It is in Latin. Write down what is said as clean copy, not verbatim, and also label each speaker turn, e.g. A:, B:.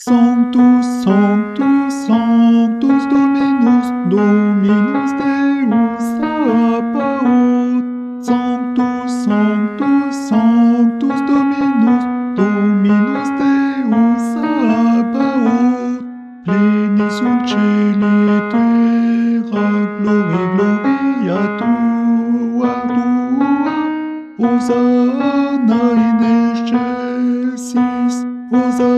A: Sanctus, Sanctus, Sanctus Dominus, Dominus Deus Sabaoth. Sanctus, Sanctus, Sanctus Dominus, Dominus Deus Sabaoth. Pleni sunt celi terra, gloria, gloria tua, Hosanna in excelsis, Hosanna